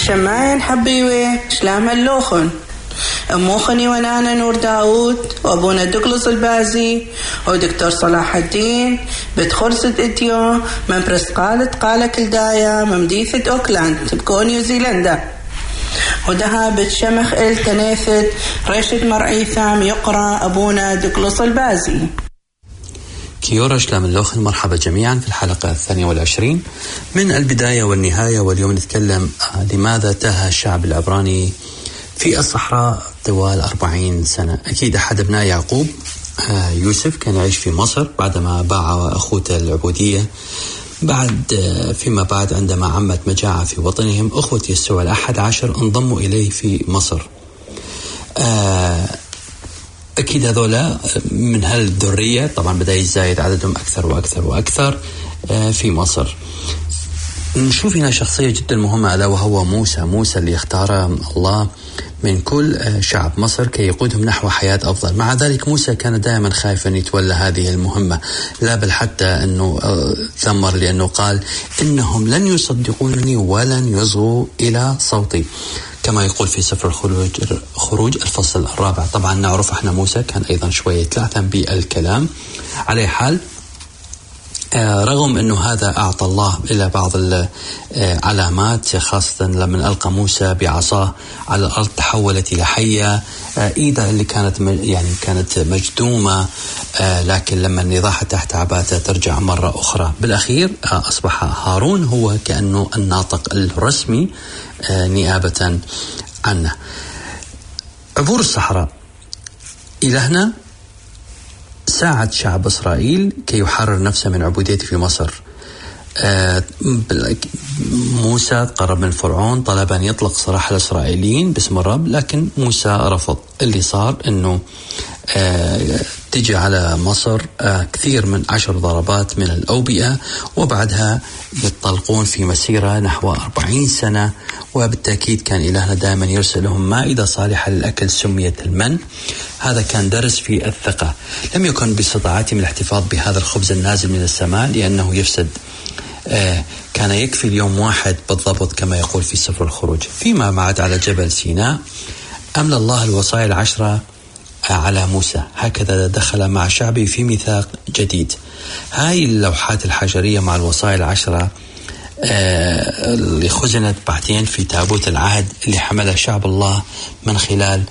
شماين حبيوي شلام اللوخن أموخني ونانا نور داود وأبونا دوغلاس البازي ودكتور صلاح الدين بتخرصة إتيو من برسقالة قالة كلدايا ممديثة أوكلاند تبكو نيوزيلندا ودها بتشمخ التناثد رشد مرعيثام يقرأ أبونا دوغلاس البازي. كيورا شلام اللوخن، مرحبا جميعا في الحلقة 22 من البداية والنهاية. واليوم نتكلم لماذا تاه الشعب العبراني في الصحراء طوال 40 سنة. أكيد أحد أبناء يعقوب يوسف كان يعيش في مصر بعدما باع أخوته العبودية. فيما بعد عندما عمت مجاعة في وطنهم أخوة يسوع 11 انضموا إليه في مصر. أكيد هذولا من هالذرية طبعا بدأ يزايد عددهم أكثر وأكثر وأكثر في مصر. نشوف هنا شخصية جدا مهمة ألا وهو موسى اللي اختاره الله من كل شعب مصر كي يقودهم نحو حياة أفضل. مع ذلك موسى كان دائما خايفا يتولى هذه المهمة، لا بل حتى أنه ثمر لأنه قال إنهم لن يصدقونني ولن يصغوا إلى صوتي، كما يقول في سفر الخروج الفصل 4. طبعا نعرف احنا موسى كان أيضا شوية يتلعثم بالكلام. على حال رغم أنه هذا أعطى الله إلى بعض العلامات، خاصة لما ألقى موسى بعصاه على الأرض تحولت إلى حية، إيده اللي كانت مجدومة، لكن لما نضاحت تحت عباته ترجع مرة أخرى. بالأخير أصبح هارون هو كأنه الناطق الرسمي نيابة عنه. عبور الصحراء إلهنا ساعد شعب إسرائيل كي يحرر نفسه من عبوديته في مصر. موسى قرب من فرعون، طلب أن يطلق سراح الإسرائيليين باسم الرب، لكن موسى رفض. اللي صار أنه تجي على مصر كثير من 10 ضربات من الأوبئة، وبعدها يطلقون في مسيرة نحو 40 سنة. وبالتأكيد كان إلهنا دائما يرسل لهم مائدة صالحة للأكل سميت المن. هذا كان درس في الثقة. لم يكن باستطاعتهم الاحتفاظ بهذا الخبز النازل من السماء لأنه يفسد. كان يكفي اليوم واحد بالضبط كما يقول في سفر الخروج. فيما بعد على جبل سيناء أملى الله الوصايا 10 على موسى، هكذا دخل مع شعبه في ميثاق جديد. هاي اللوحات الحجرية مع الوصايا 10 اللي خزنت بعدين في تابوت العهد اللي حملها شعب الله من خلال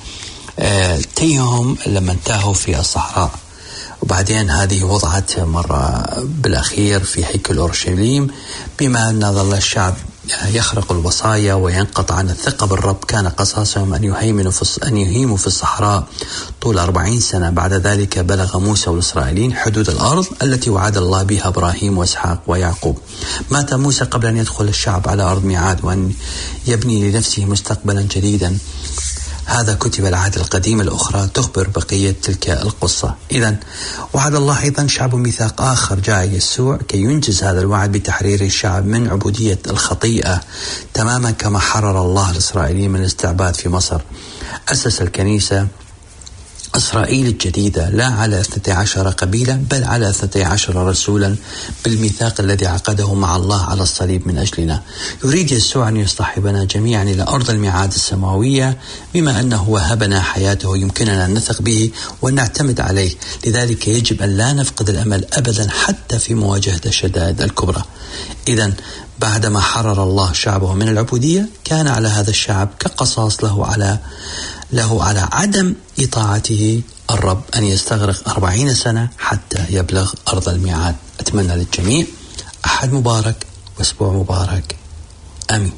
تيهم لما انتهوا في الصحراء. وبعدين هذه وضعت مرة بالأخير في هيكل أورشليم. بما أن ظل الشعب يخرق الوصايا وينقطع عن الثقة بالرب، كان قصاصهم أن يهيموا في الصحراء طول 40 سنة. بعد ذلك بلغ موسى والإسرائيليين حدود الأرض التي وعد الله بها إبراهيم وإسحاق ويعقوب. مات موسى قبل أن يدخل الشعب على أرض ميعاد وأن يبني لنفسه مستقبلا جديدا. هذا كتب العهد القديم الأخرى تخبر بقية تلك القصة. إذن وعد الله أيضا شعب ميثاق آخر، جاء يسوع كي ينجز هذا الوعد بتحرير الشعب من عبودية الخطيئة، تماما كما حرر الله الإسرائيليين من الاستعباد في مصر. أسس الكنيسة إسرائيل الجديدة لا على 12 قبيلة بل على 12 رسولا بالميثاق الذي عقده مع الله على الصليب من أجلنا. يريد يسوع أن يصطحبنا جميعا إلى أرض الميعاد السماوية، بما أنه وهبنا حياته يمكننا أن نثق به ونعتمد عليه. لذلك يجب أن لا نفقد الأمل أبدا حتى في مواجهة الشدائد الكبرى. إذن بعدما حرر الله شعبه من العبودية، كان على هذا الشعب كقصاص له على عدم إطاعته الرب أن يستغرق 40 سنة حتى يبلغ أرض الميعاد. أتمنى للجميع أحد مبارك وأسبوع مبارك. آمين.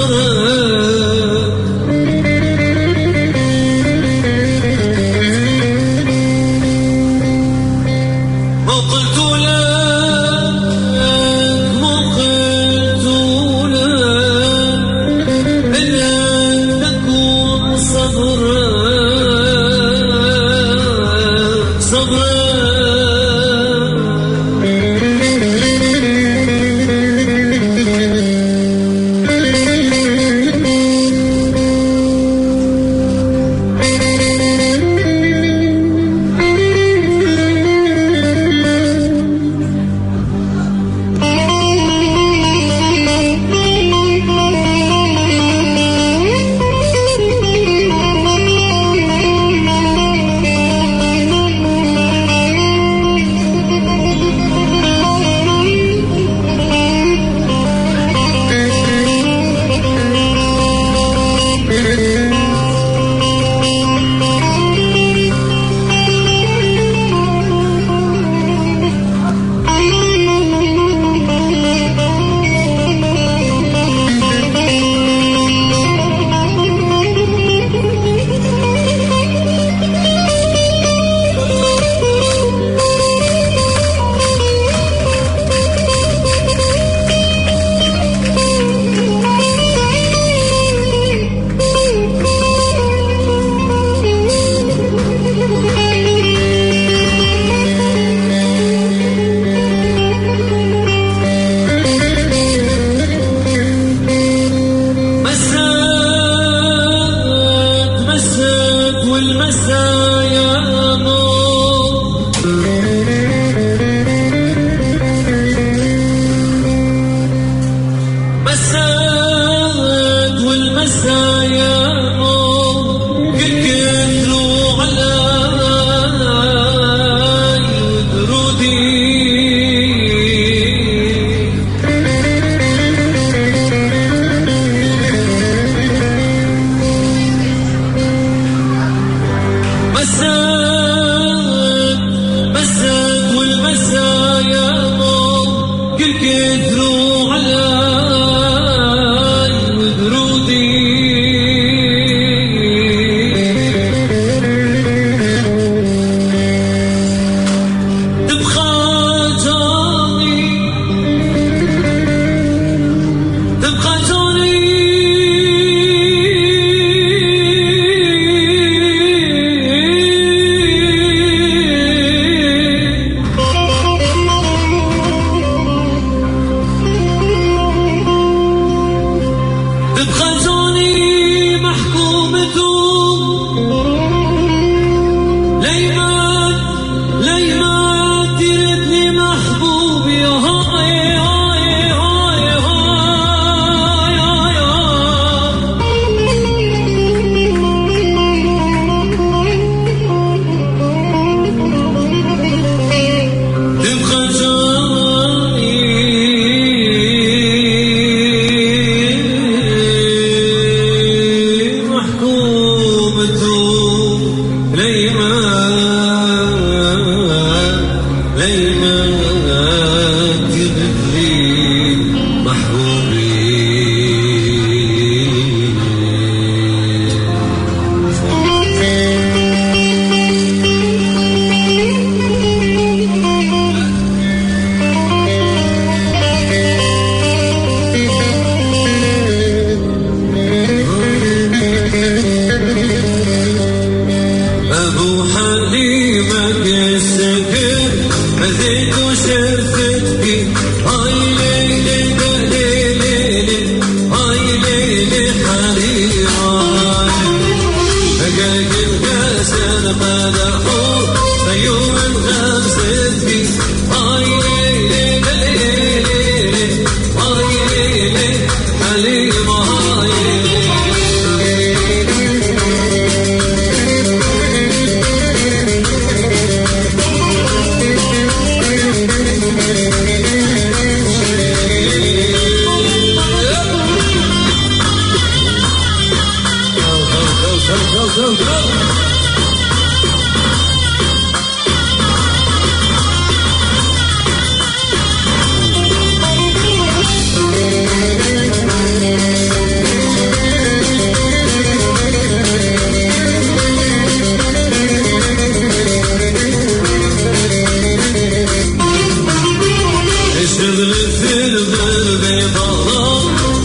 كل كثروا علي وبرودي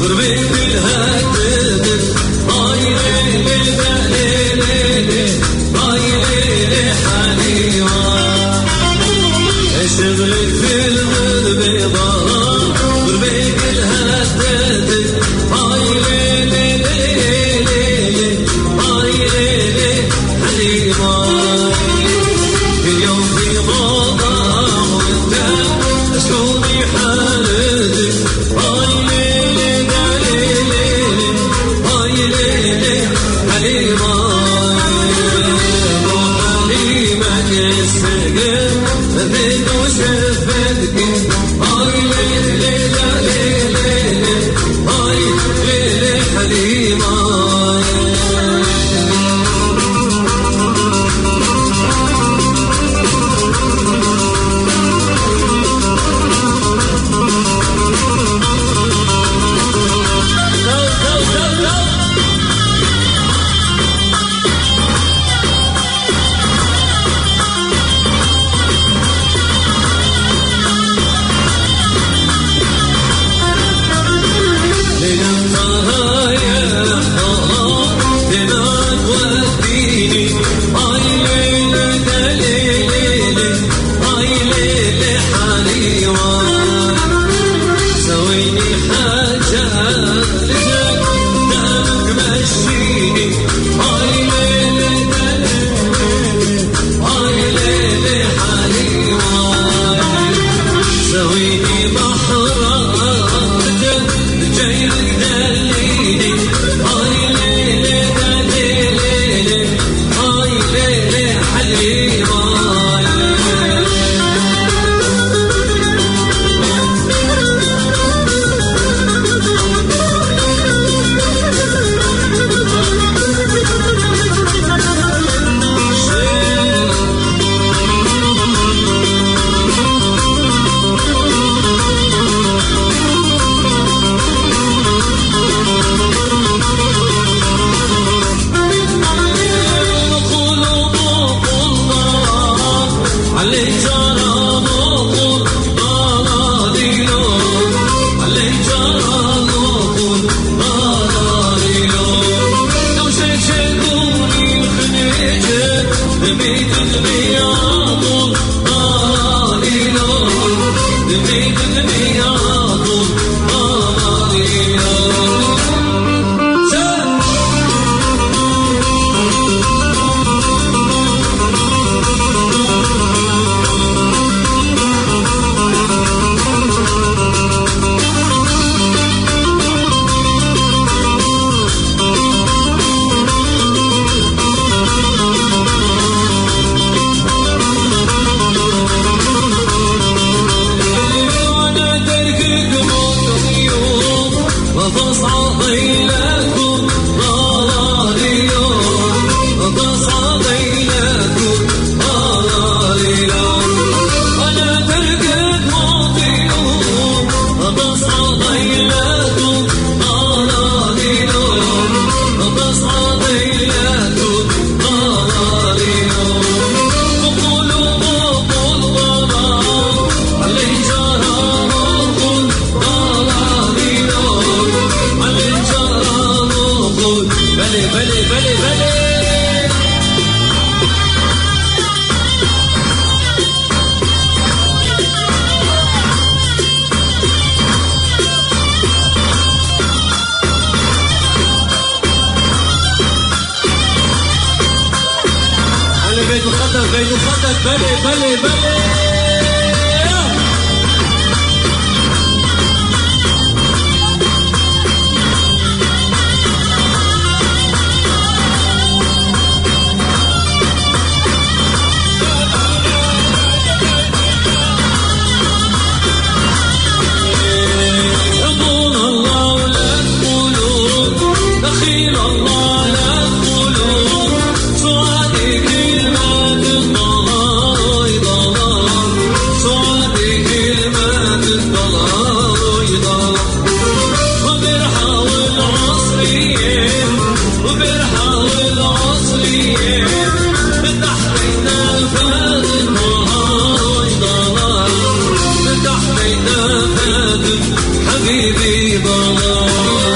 حبيبي ضلال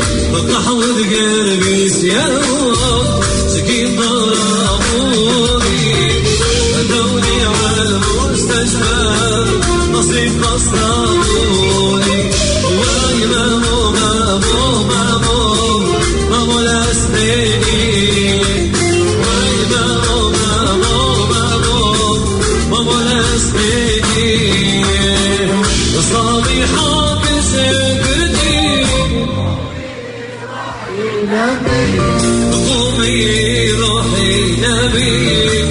بقحوذ قلبي سيارة سكين ضربوني هدوني على المستشفى نصيب قصروني واي مامو مامو مامو مامو لاسنيني واي مامو مامو مامو مامو لاسنيني صابي حاكي سكرتي قومي روحي نبيك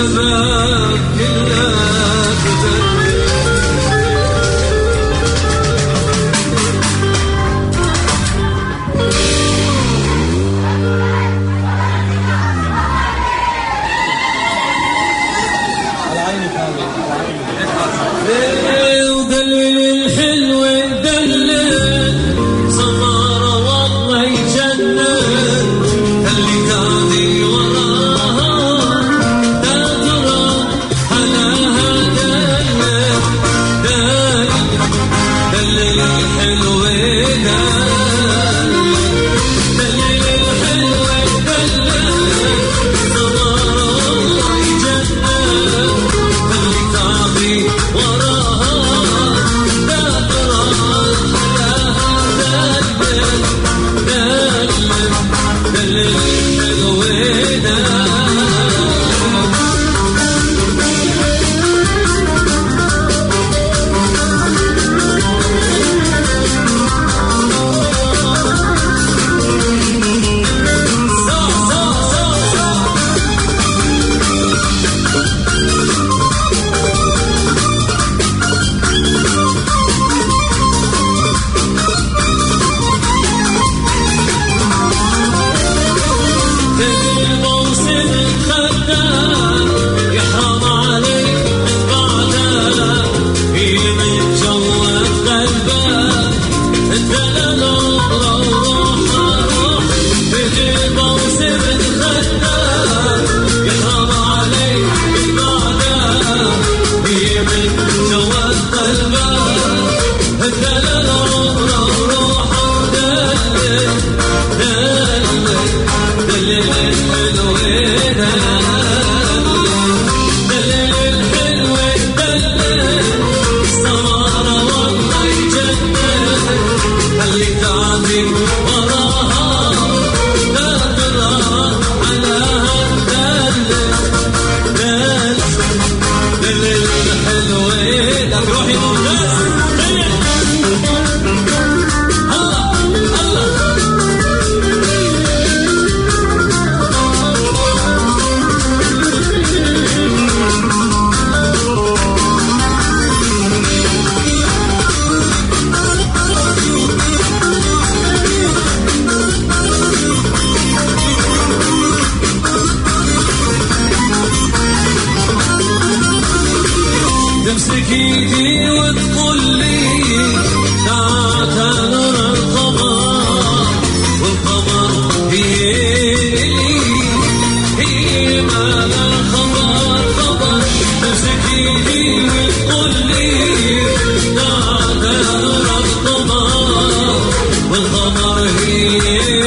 الشباب كلها تغني. ودلل الحلو دلل سمارة والله يجنن اللي قاعدي وراها تدرى حلاها دلل دلل الحلو دلل الحلو دلل سمارة والله يجنن اللي قاعدي وراها تدرى حلاها دلل الحلو الموسم الخدام يحرم عليك من بعدها هي من جوات قلبك انت للعمر وروحها الموسم الخدام يحرم عليك من بعدها هي من جوات قلبك انت للعمر وروحها دلل الحلو دلل الحلو دلل سمارة والله يجنن اللي تعدي وراها تدرى علىها دلل الحلو لك روحي ممتاز تمسك ايدي وتقول لي تعال نرى القمر والقمر هي ما لا خبر تمسك ايدي وتقول لي تعال نرى القمر والقمر هي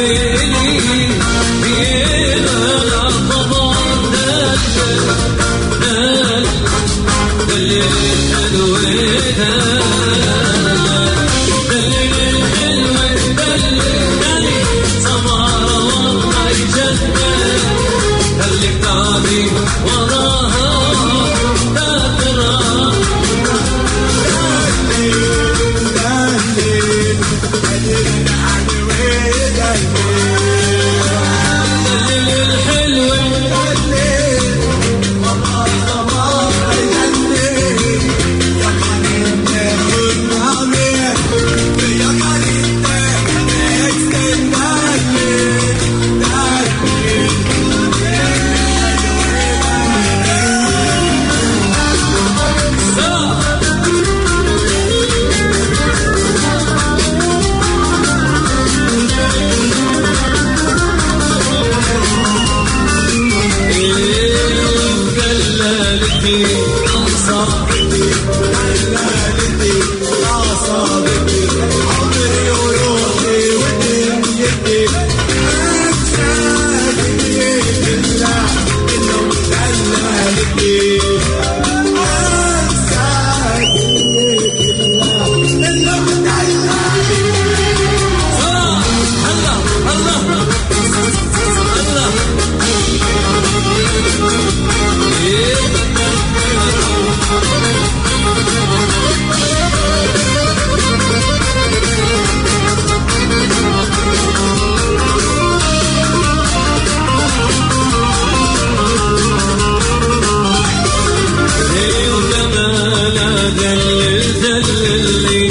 ما لا خبر دلل الحلو دلل الحلو دلل سمارة والله يجنن خليك تعدي وراها تدرى دلل الحلو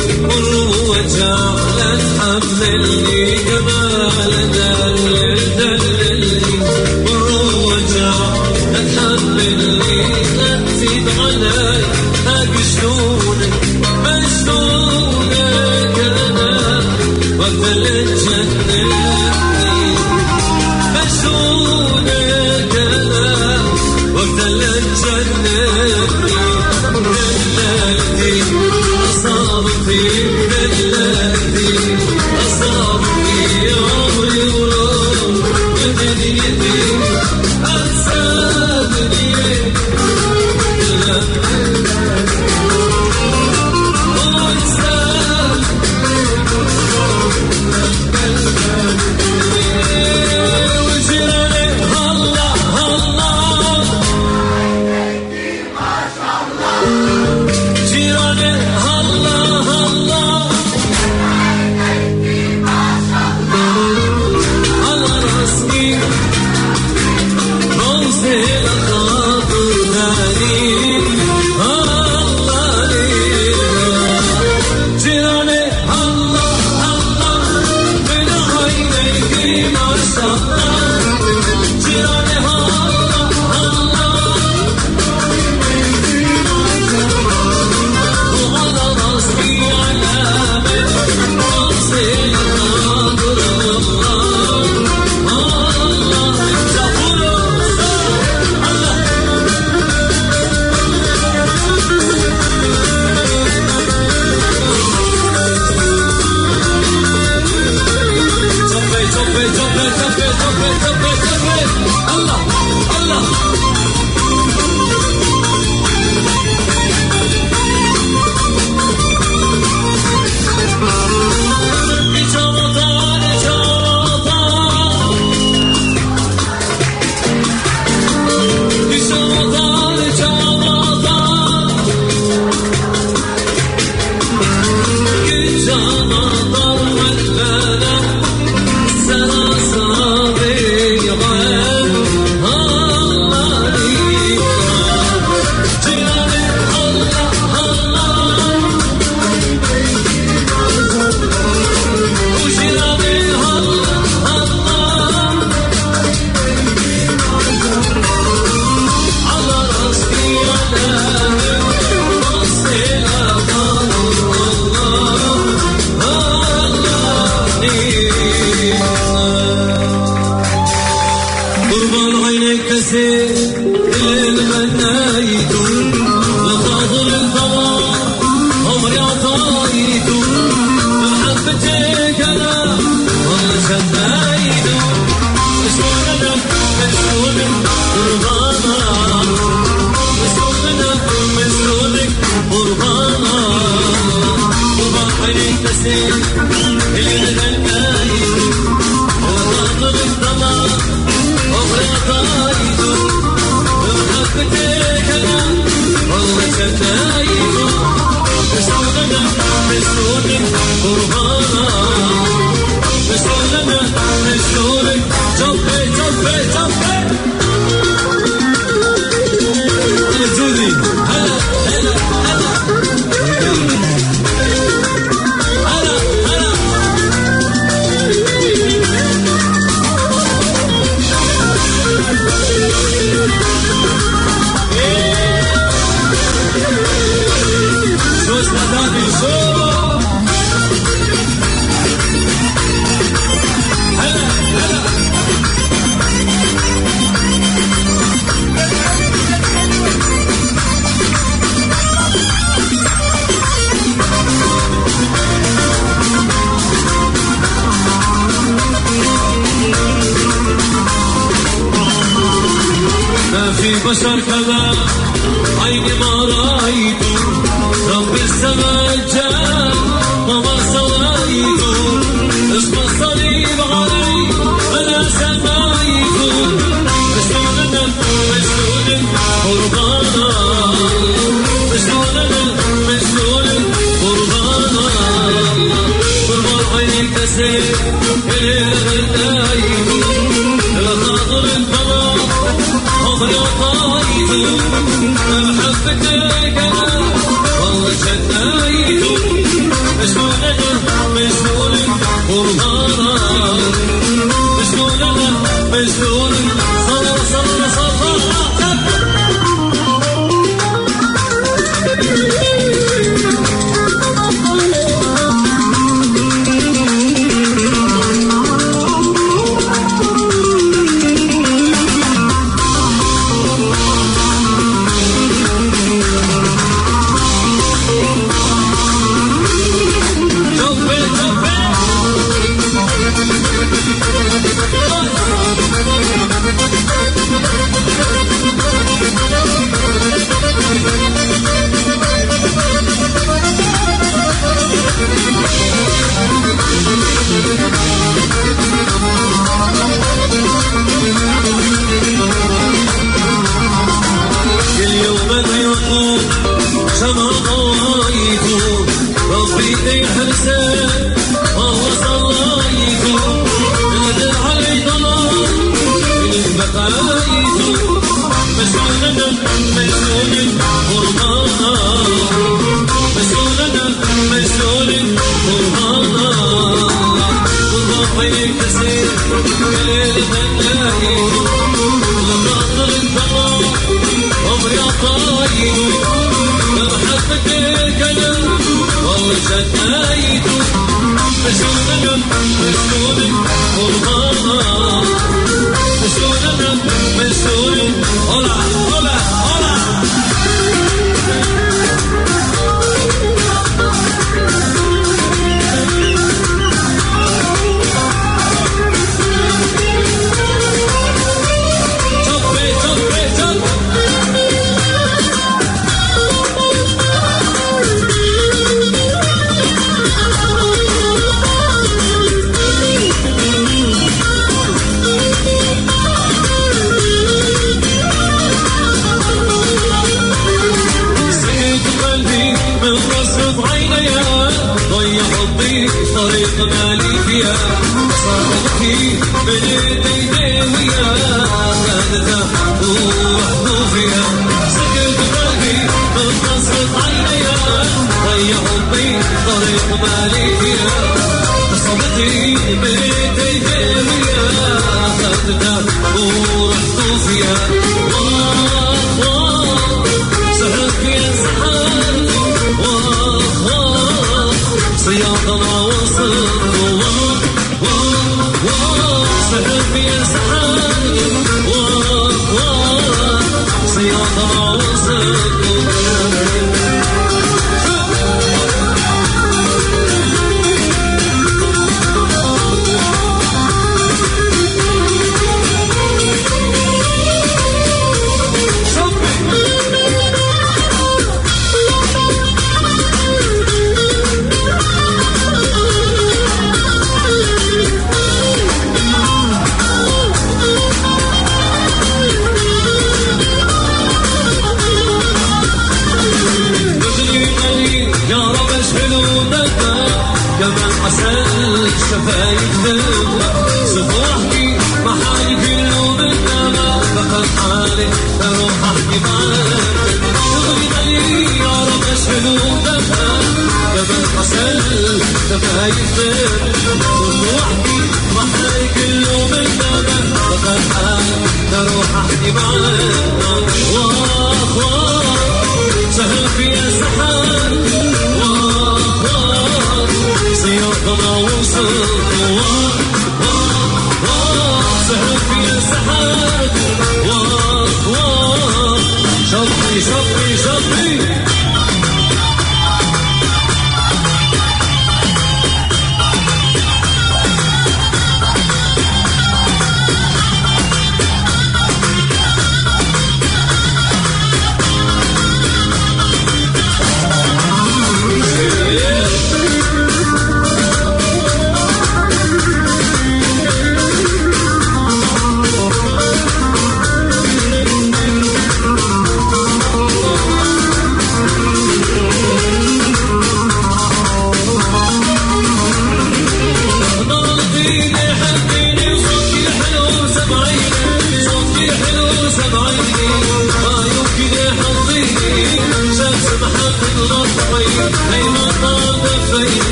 والوجع لا تحملني جمال دللني والوجع لا تحملني لا تزيد علي أقشونك مجنونك أنا وقت اللي تجنني مجنونك أنا وقت اللي تجنني دللتي أصابتي دللتي أصابتي عمري وروح بدنيتي أنساني بشر كذا عيني ما رأيته رب السماء جاء وما صليته اسم الصليب علي أنا سمايته مشلولنا مشلول قربانا مشلولنا مشلول قربانا قربان عيني كسر إليه غدايته لا ناظر الفضاء عمري وطايته محبتك أنا والله شدايته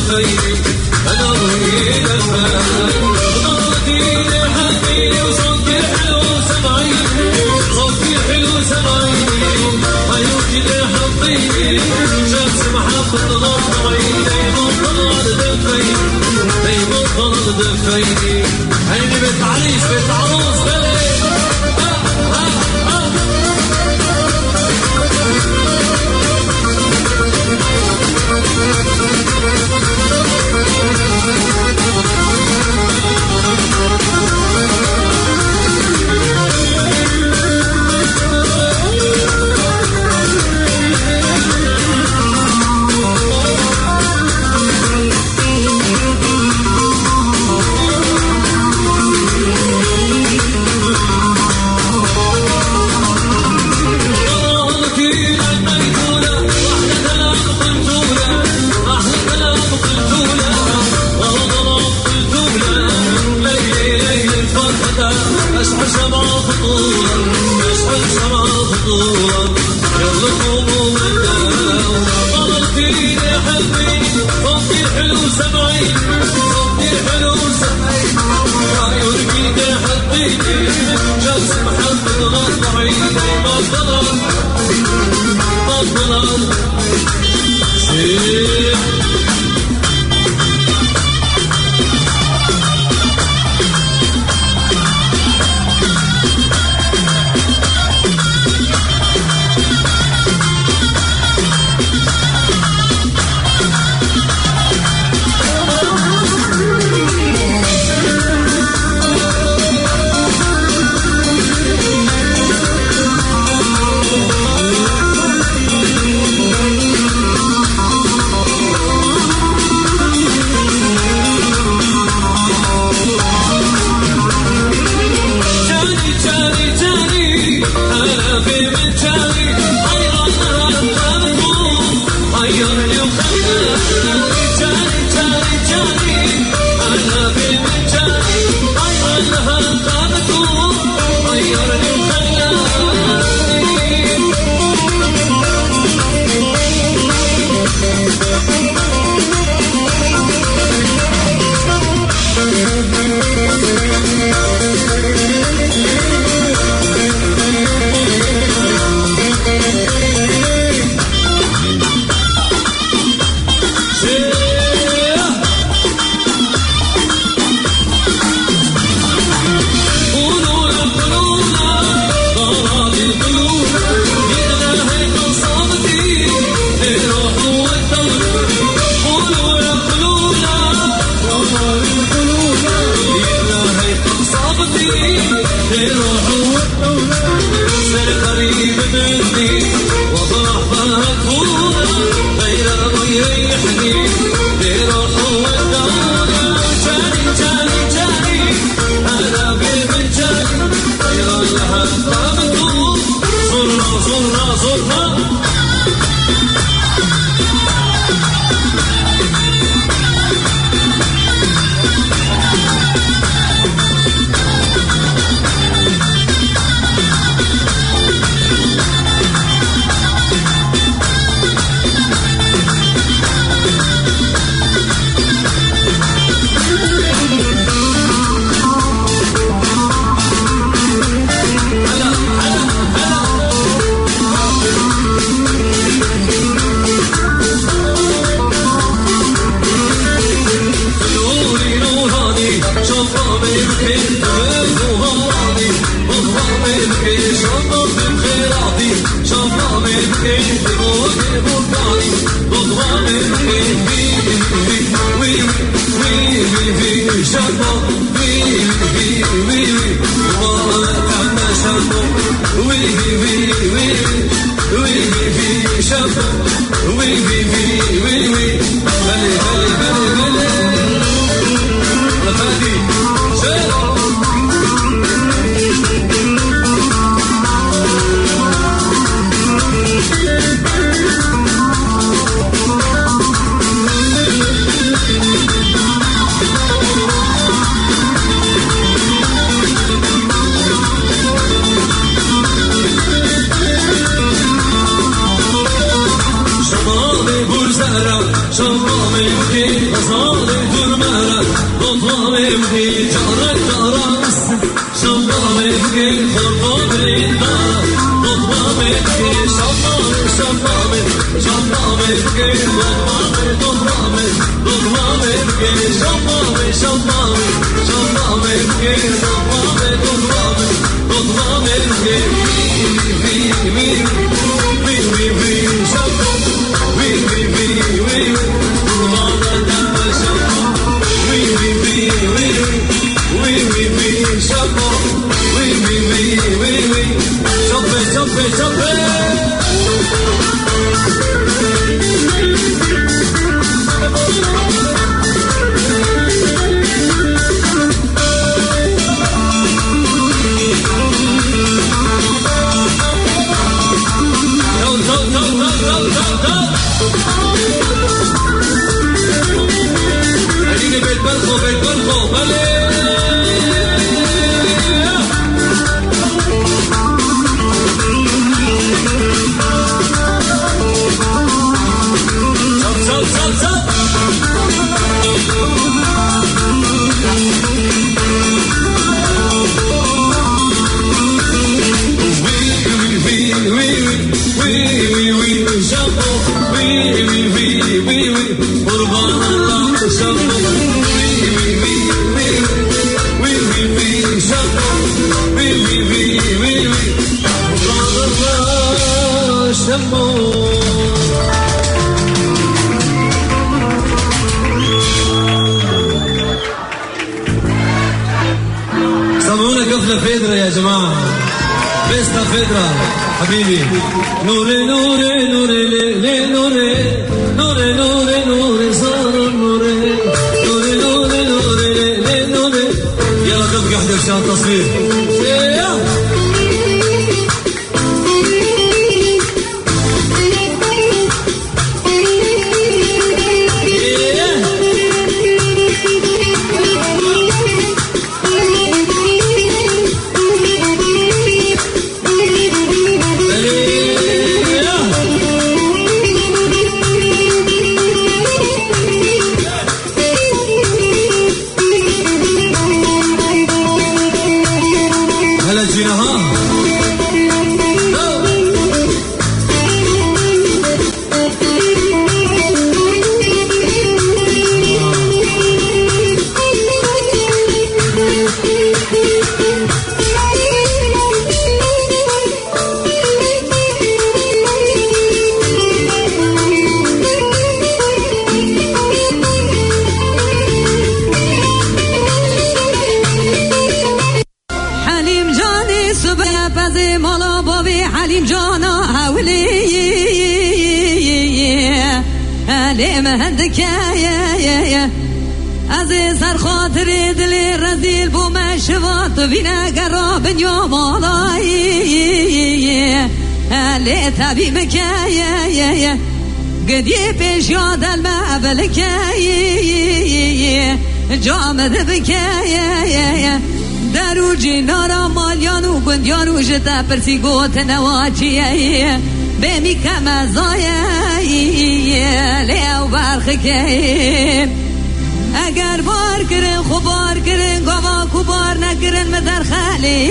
دفيني أنا ضيق الفاي ضغطي لحقيني وصوتي حلو سمعيني صوتي حلو سمعيني عيوني لحقيني شمس محبة ضغطي بطل دفيني عيني بنت عريس بنت عروس شمامي بكي غزالي جرمالك لطفامي بكي جارك دارس شمامي بكي خربامي دارك لطفامي بكي شمامي شمامي شمامي بكي لطفامي لطفامي لطفامي بكي شمامي شمامي شمامي بكي لطفامي لطفامي لطفامي بكي حبيبي نوري نوري نوري لي نوري نوري نوري نوري صار نوري نوري نوري نوري لي نوري يلا تبقى احدى عشان التصوير مهندك يا عزيز هر خاطر دلي رزيل بو ما شفاط بينا قراب يوم الله اللي تبي مكايا قد يبيش ياد المقبلك جامد بكايا داروجي نارا ماليان وقنديان وجتا برسي قوت نواجي بمي كما زايا ليو بارخك اگر بار کرن خوبار کرن گوا کوبار نکرن مدر خالی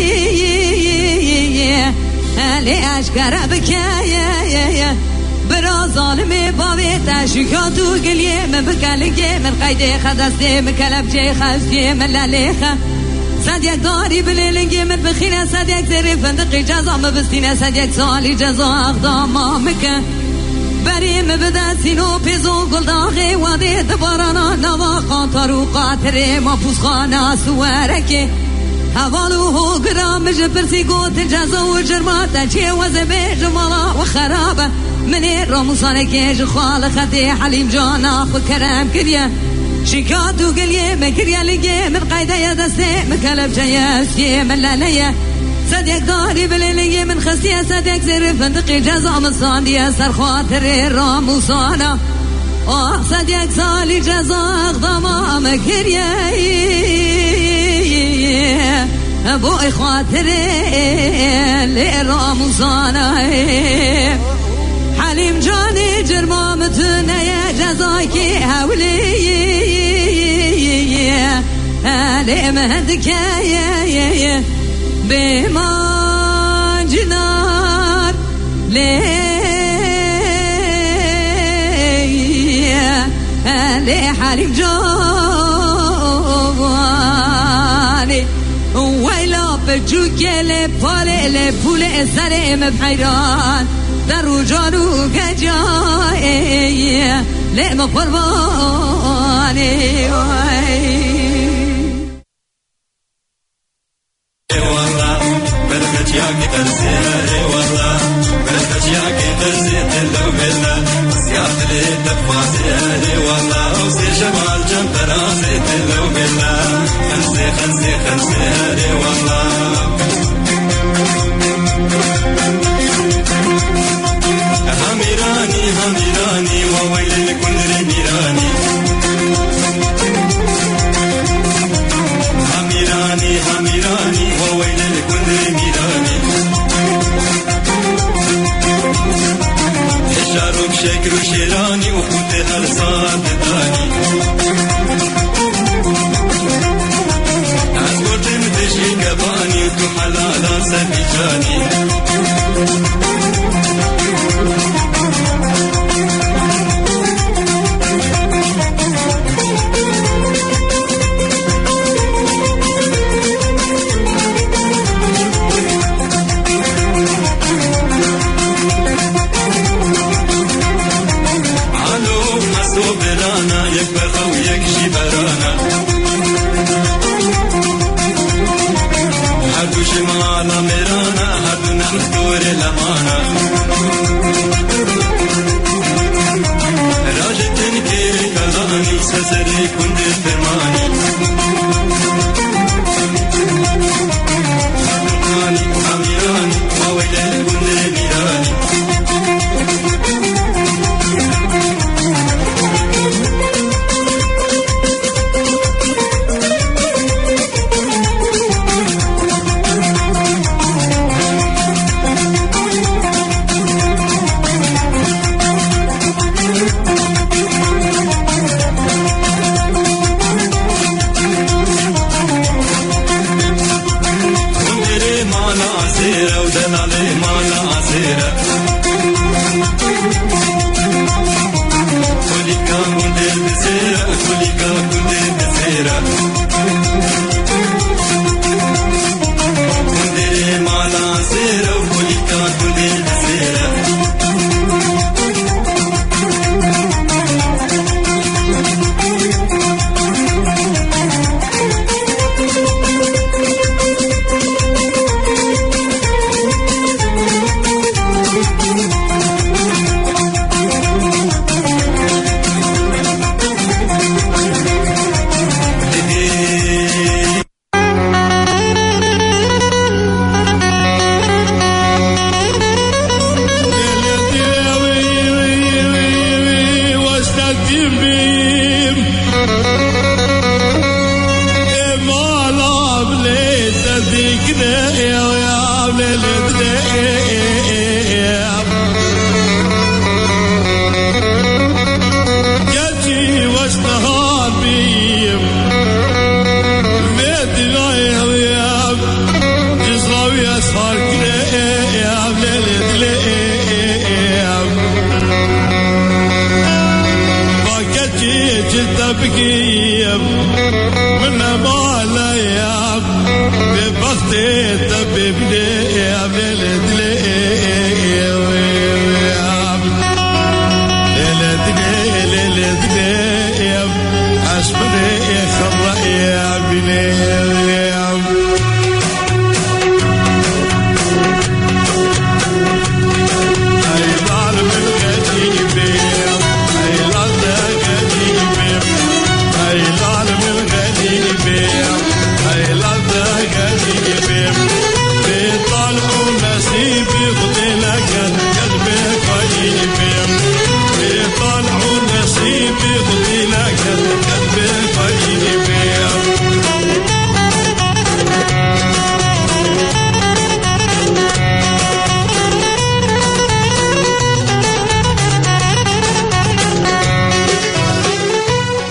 لی اشکر بکایا برا ظالم بابی تشکاتو گلیه من بکلگه من قیده خدسته من کلب جه خسته من للیخه صد یک داری بلیلنگی من بخینه صد یک زیر فندقی جزا مبستینه صد یک سالی جزا اقدام مکن بریم بدستین و پیزو گلداغی وادی دبارانا نوا قانتار و قاطره ما پوزخانه سوارکه حوالو هو گرامج پرسی گوت جزا و جرمات چه وزبه جمالا و خرابه منی راموسانه که جخال خطی حلیم جانا خود کرم کریه شکاتو گلیه مکریه لگه من قیده دسته مکلب جیسکه من للیه صد یک داری بلیلیه من خستیه صد یک زیر فندقی جزا مصاندیه سر خاطر راموسانه صد یک سالی جزا اقدام مکریه بوی خاطر لراموسانه حليم جاني جرمامتنا يا جزاكي هولي هلي مهدك يا بما جنار لي حليم جاني ويلا بجوكي لي بولي سريم بحيران درو جانو كجاي لي مقرباني والله بلغت ياكي ترسي والله بلغت ياكي ترسي تلو بالله سيارت لي تفاسي والله وسي شمال جنب راسي تلو بالله خمسي خمسي خمسي والله هميراني هميراني وويل لكل رميراني هميراني هميراني وويل لكل رميراني الشاروك شكر وشيراني وكنت هالصاد داني عزورت متشي كباني وتو حلالا سبيجاني شمالا ميرانا هدنا مدور الأمانة راجتن كيري كلاني سسري كنت فرماني أميراني وويل كنت ميراني من ما لا ياب ببختي تبي